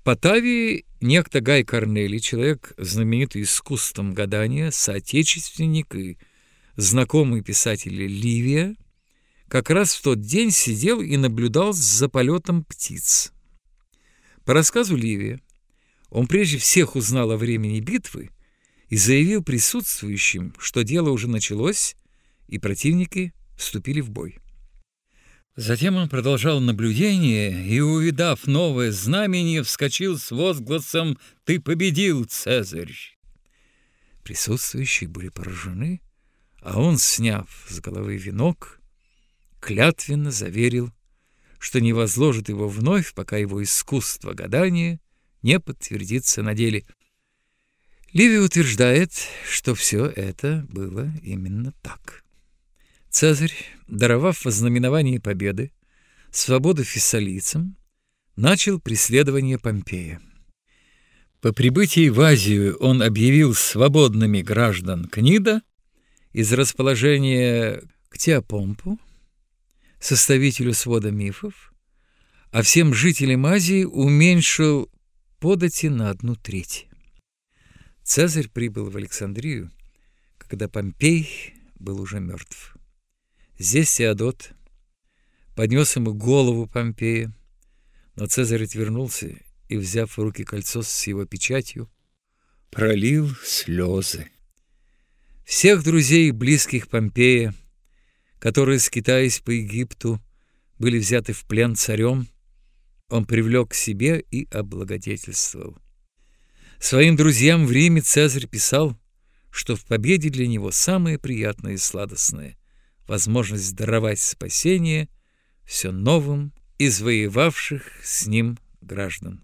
Патавии некто Гай Корнелий, человек, знаменитый искусством гадания, соотечественник и знакомый писателя Ливия, как раз в тот день сидел и наблюдал за полетом птиц. По рассказу Ливия, он прежде всех узнал о времени битвы и заявил присутствующим, что дело уже началось, и противники вступили в бой. Затем он продолжал наблюдение и, увидав новое знамение, вскочил с возгласом: «Ты победил, Цезарь!» Присутствующие были поражены, а он, сняв с головы венок, клятвенно заверил, что не возложит его вновь, пока его искусство гадания не подтвердится на деле. Ливий утверждает, что все это было именно так. Цезарь, даровав во знаменовании победы свободу фессалийцам, начал преследование Помпея. По прибытии в Азию он объявил свободными граждан Книда из расположения к Теопомпу, составителю свода мифов, а всем жителям Азии уменьшил подати на 1/3. Цезарь прибыл в Александрию, когда Помпей был уже мертв. Здесь Теодот поднес ему голову Помпея, но Цезарь отвернулся и, взяв в руки кольцо с его печатью, пролил слезы. Всех друзей и близких Помпея, которые, скитаясь по Египту, были взяты в плен царем, он привлек к себе и облагодетельствовал. Своим друзьям в Риме Цезарь писал, что в победе для него самое приятное и сладостное — возможность даровать спасение все новым извоевавших с ним граждан.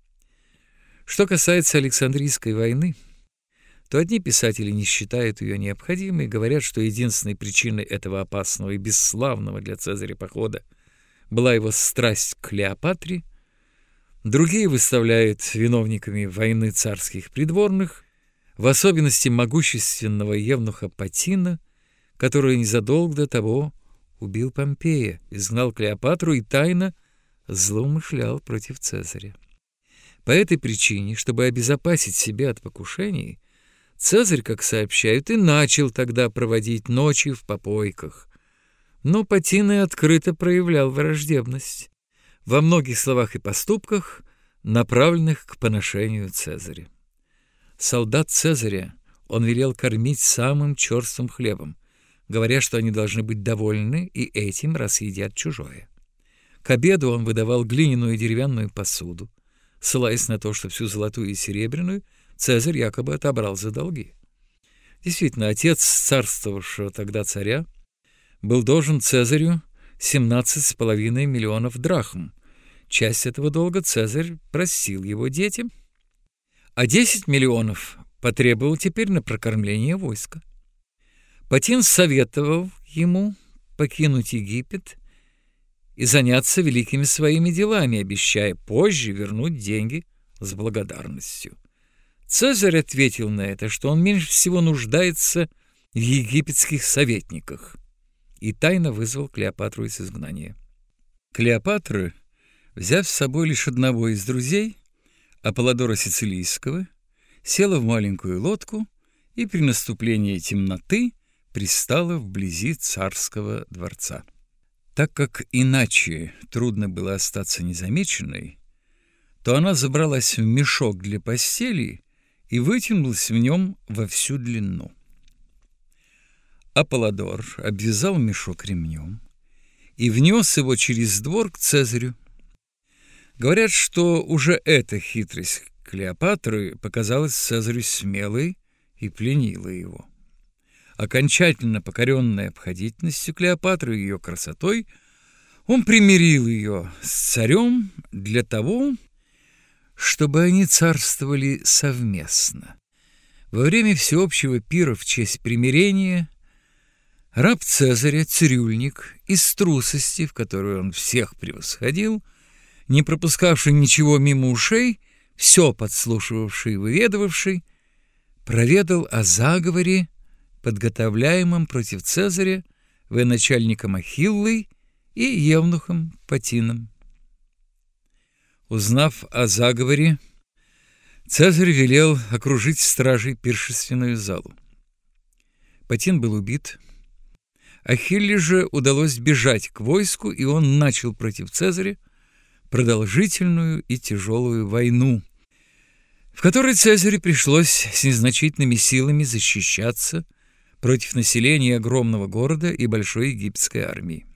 Что касается Александрийской войны, то одни писатели не считают ее необходимой и говорят, что единственной причиной этого опасного и бесславного для Цезаря похода была его страсть к Клеопатре, другие выставляют виновниками войны царских придворных, в особенности могущественного евнуха Патина, который незадолго до того убил Помпея, изгнал Клеопатру и тайно злоумышлял против Цезаря. По этой причине, чтобы обезопасить себя от покушений, Цезарь, как сообщают, и начал тогда проводить ночи в попойках. Но Патин и открыто проявлял враждебность во многих словах и поступках, направленных к поношению Цезаря. Солдат Цезаря он велел кормить самым черствым хлебом, говоря, что они должны быть довольны и этим, раз едят чужое. К обеду он выдавал глиняную и деревянную посуду, ссылаясь на то, что всю золотую и серебряную Цезарь якобы отобрал за долги. Действительно, отец царствовавшего тогда царя был должен Цезарю 17,5 миллионов драхм. Часть этого долга Цезарь простил его детям, а 10 миллионов потребовал теперь на прокормление войска. Патин советовал ему покинуть Египет и заняться великими своими делами, обещая позже вернуть деньги с благодарностью. Цезарь ответил на это, что он меньше всего нуждается в египетских советниках, и тайно вызвал Клеопатру из изгнания. Клеопатра, взяв с собой лишь одного из друзей, Аполлодора Сицилийского, села в маленькую лодку и при наступлении темноты пристала вблизи царского дворца. Так как иначе трудно было остаться незамеченной, то она забралась в мешок для постели и вытянулась в нем во всю длину. Аполлодор обвязал мешок ремнем и внес его через двор к Цезарю. Говорят, что уже эта хитрость Клеопатры показалась Цезарю смелой и пленила его. Окончательно покоренной обходительностью Клеопатры и ее красотой, он примирил ее с царем для того, чтобы они царствовали совместно. Во время всеобщего пира в честь примирения раб Цезаря, цирюльник, из трусости, в которой он всех превосходил, не пропускавший ничего мимо ушей, все подслушивавший и выведывавший, проведал о заговоре, подготовляемом против Цезаря военачальником Ахиллой и евнухом Патином. Узнав о заговоре, Цезарь велел окружить стражей пиршественную залу. Патин был убит. Ахилле же удалось бежать к войску, и он начал против Цезаря продолжительную и тяжелую войну, в которой Цезарю пришлось с незначительными силами защищаться против населения огромного города и большой египетской армии.